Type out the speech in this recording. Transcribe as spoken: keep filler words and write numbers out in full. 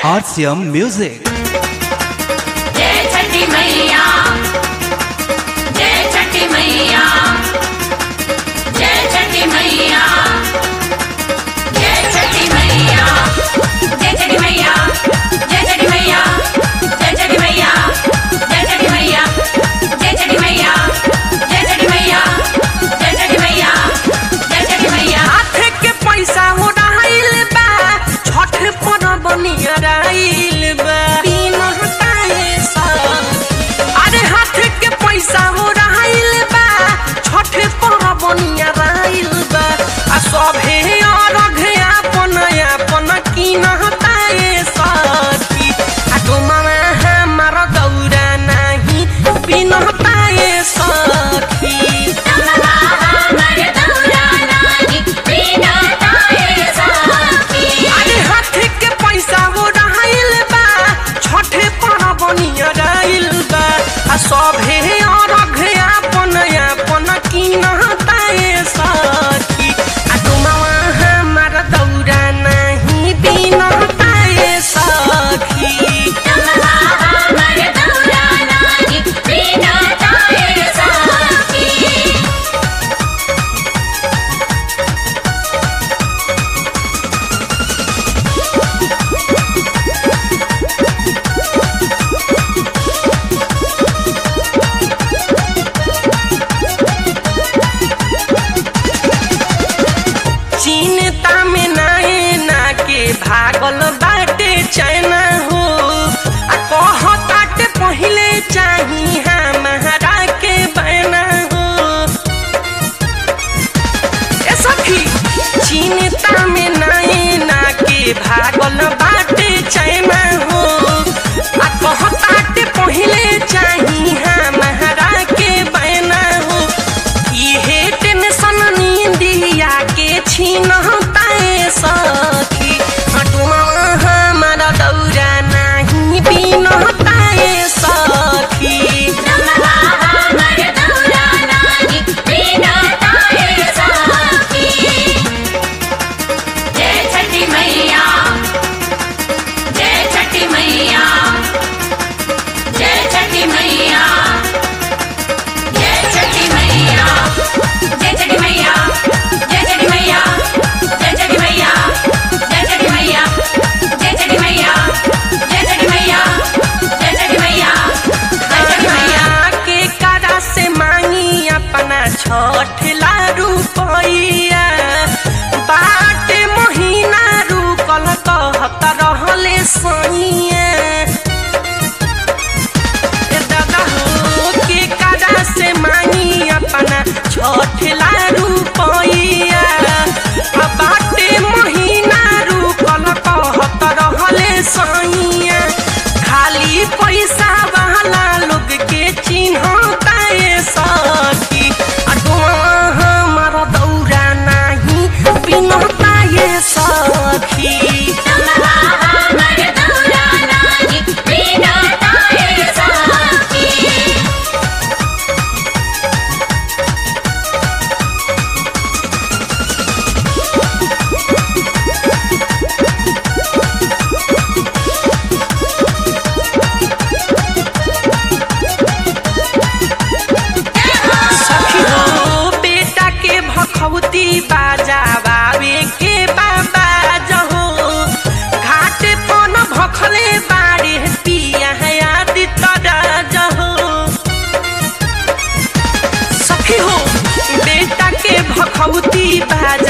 R C M Music। जय छठी मैया, जय छठी मैया, जय छठी मैया, जय छठी मैया, जय छठी मैया, जय छठी मैया, जय छठी मैया, जय छठी मैया, जय छठी मैया, जय छठी मैया, जय छठी मैया, जय छठी मैया। हाथ के पैसा हो रहाइल बा, छठ पर बनिया रहाइल बा, बिन हटाए सा। अरे हाथ के पैसा हो रहाइल बा, छठ पर बनिया रहाइल बा, आ सभे अरघ आपन आपन किन हटाए सखी। आ डोमावा हमार दौरा नाही बिन हटाए सखी। अरे हाथ के पैसा हो रहाइल बा, छठ पर बनिया रहाइल बा, आ सभे अरघ आपन आपन किन हटाए सखी। आ डोमावा हमार दौरा नाही बिन हटाए सखी। चिन्ता में नाए ना के भागल बाटे चैना हो, आ कहताटे पहिले चाही हमारा के बना हो। ए सखी चिन्ता में नाए ना के भागल बाटे चैना हो, आ कहताटे पहिले चाही हमारा के बना हो। इहे टेंशन नींदिया के छीन हटाए सखी। हटुआ हमारा दौरा नाही बिन हटाए सखी। जय छठी मैया, जय छठी मैया, जय छठी मैया, जय छठी मैया, जय छठी मैया, जय छठी मैया, जय छठी मैया, जय छठी मैया, जय छठी मैया, जय छठी मैया, जय छठी मैया, जय छठी मैया। के करा से मांगी अपना छठ ला रुपैया, बाटे महीना रुकल कहत रहले सैया। ए दादा हो के करा से मांगी अपना छठ ला रुपैया, आ बाटे महीना रुकल कहत रहले सैया। खाली पैसा वाला लोग के चिन्हताए सखी। आ डोमा हमारा दौरा नाही बिन हटाए सखी। सखी हो बेटा के भखौती बाजा बाबे के बाबा जहो, घाटे पन भखले बाड़े पिया आदि तरा जहो। सखी हो बेटा के भखौती बाजा